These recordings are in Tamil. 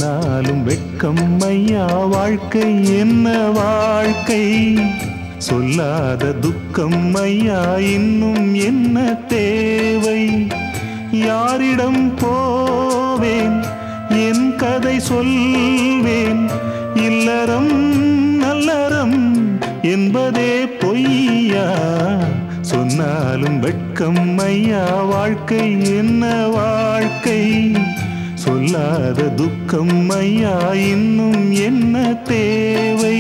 சொன்னாலும் வெட்கம் ஐயா, வாழ்க்கை என்ன வாழ்க்கை? சொல்லாத துக்கம் ஐயா, இன்னும் என்ன தேவை? யாரிடம் போவேன், என் கதை சொல்வேன்? இல்லறம் நல்லறம் என்பதே பொய்யா, சொன்னாலும் வெட்கம் ஐயா, வாழ்க்கை என்ன வாழ்க்கை? சொல்லாத துக்கம் ஐயா, இன்னும் என்ன தேவை?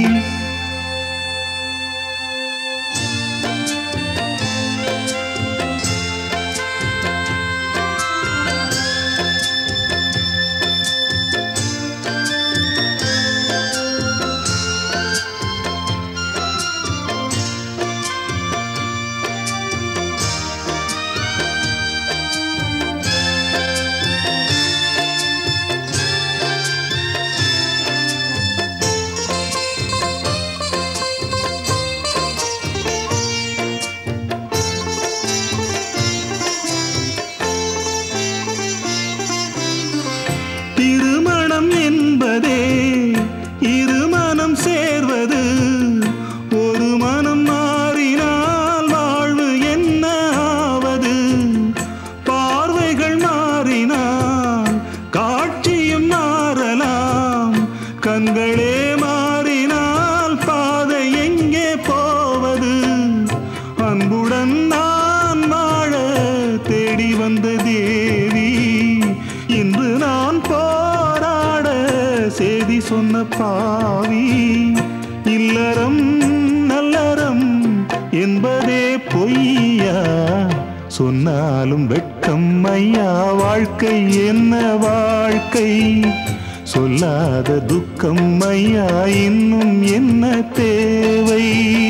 திருமணம் என்பதே இருமனம் சேர்வது. ஒரு மனம் மாறினால் வாழ்வு என்ன ஆவது? பார்வைகள் மாறினால் காட்சியும் மாறலாம். கண்களே மாறினால் பாதை எங்கே போவது? அன்புடன் நான் வாழ தேடி வந்த தேவி, இன்று நான் போராட செய்தி சொன்ன பாவி. இல்லறம் நல்லறம் என்பதே பொய்யா, சொன்னாலும் வெட்கம் ஐயா, வாழ்க்கை என்ன வாழ்க்கை? சொல்லாத துக்கம் ஐயா, இன்னும் என்ன தேவை?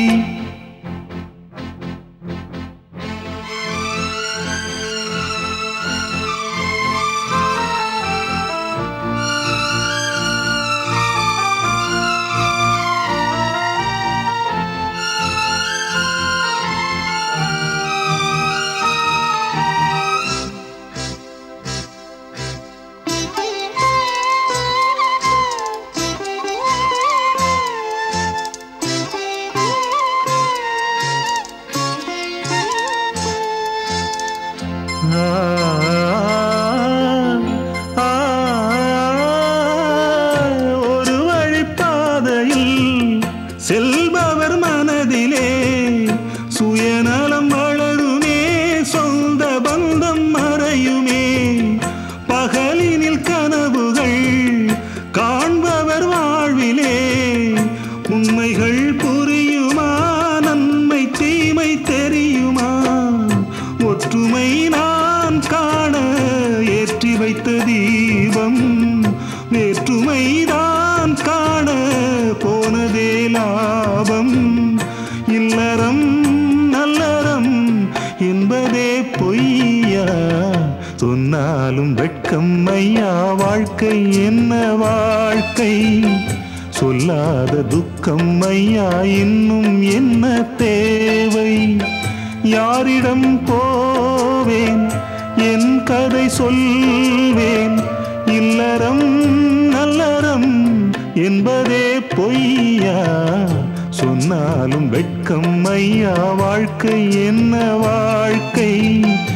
ஒரு வழிப்பாதையில் செல்பவர் மனதிலே சுயநலம் வளருமே, சொந்த பந்தம் மறையுமே. பகலினில் கனவுகள் காண்பவர் வாழ்விலே உண்மைகள் புரியுமா? நன்மை தீமை தெரியுமா? ஒற்றுமை நான் காண ஏற்றி வைத்த தீபம், வேற்றுமை தான் காண போனதே லாபம். இல்லறம் நல்லறம் என்பதே பொய்யா, சொன்னாலும் வெட்கம் ஐயா, வாழ்க்கை என்ன வாழ்க்கை? சொல்லாத துக்கம் ஐயா, இன்னும் என்ன தேவை? யாரிடம் போவேன், என் கதை சொல்வேன்? இல்லறம் நல்லறம் என்பதே பொய்யா, சொன்னாலும் வெட்கம் ஐயா, வாழ்க்கை என்ன வாழ்க்கை?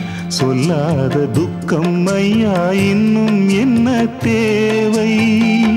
சொல்லாத துக்கம் ஐயா, இன்னும் என்ன தேவை?